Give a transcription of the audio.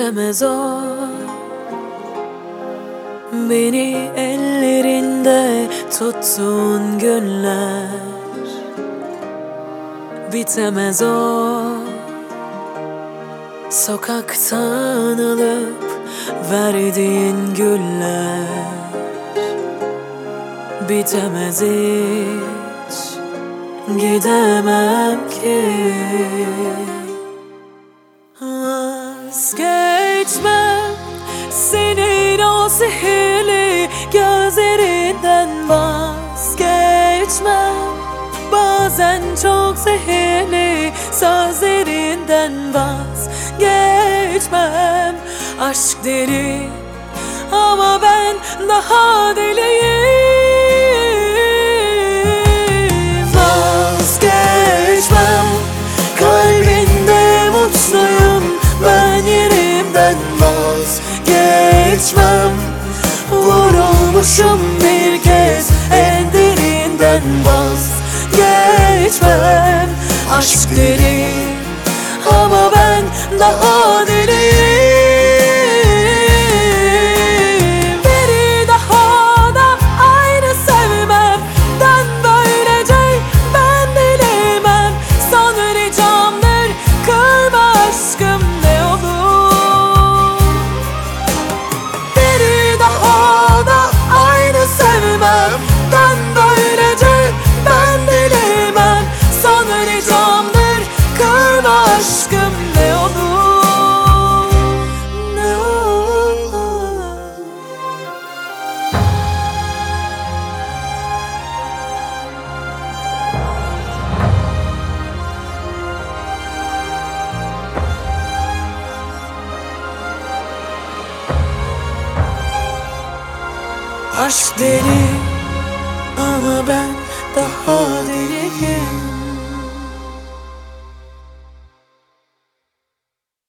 bitemez o. Beni ellerinde tuttuğun günler bitemez o. Sokaktan alıp verdiğin güller bitemez hiç, gidemem ki. Vazgeçmem senin o sihirli gözlerinden, vazgeçmem bazen çok zehirli sözlerinden, vazgeçmem. Aşk deli ama ben daha deliyim. Vazgeçmem, kalbinde mutluyum ben yerimden, vazgeçmem. Vurulmuşum bir kez en derinden, vazgeçmem. Aşk deli ama ben daha deliyim. Bir daha da aynı sevmem, ben böylece ben dilemem. Son ricamdır, kırma aşkım ne olur. Bir daha da aynı sevmem, ben böylece ben dilemem. Son ricamdır, kırma aşkım ne olur, ne olur. Aşk deli ama ben daha deliyim.